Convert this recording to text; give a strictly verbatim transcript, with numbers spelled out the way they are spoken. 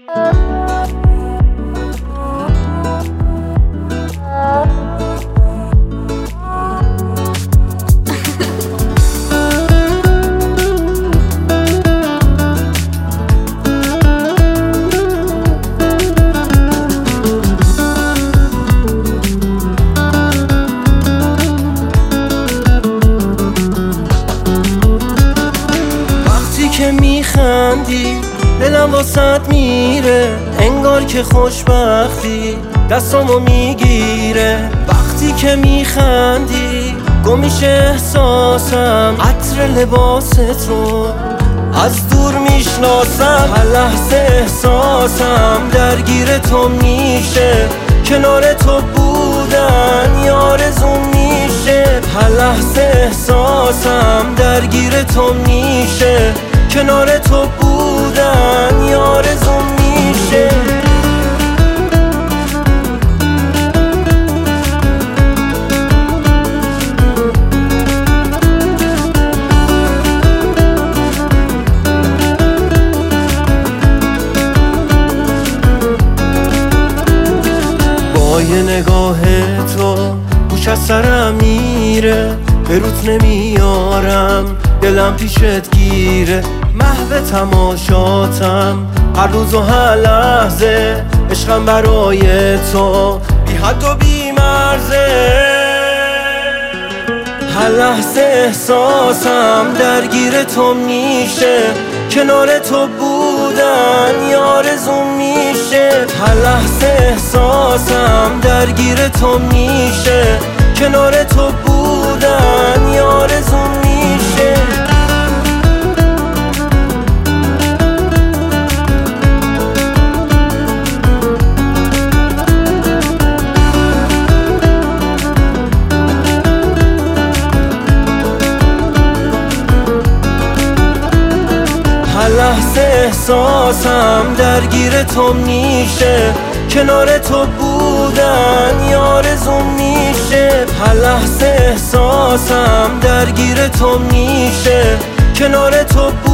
که میخندی دلم واسط میره، انگار که خوشبختی دستامو میگیره. وقتی که میخندی گم میشه احساسم، عطر لباست رو از دور میشناسم. هر لحظه احساسم درگیر تو میشه، کنار تو بودن یه آرزوم میشه. هر لحظه احساسم درگیر تو میشه، کنار تو بودن یه آرزوم میشه. با یه نگاه تو گوش از سرم میره، به روت نمیارم دلم پیشت گیره. محو تماشاتم هر روز و هر لحظه، عشقم برای تو بی حد و بی مرزه. هر لحظه احساسم درگیر تو میشه، کنار تو بودن یه آرزوم میشه. هر لحظه احساسم درگیر تو میشه، کنار تو بودن یه آرزوم میشه. هر لحظه احساسم درگیر تو میشه، کنار تو بودن یه آرزوم میشه. هر لحظه احساسم درگیر تو میشه، کنار تو بودن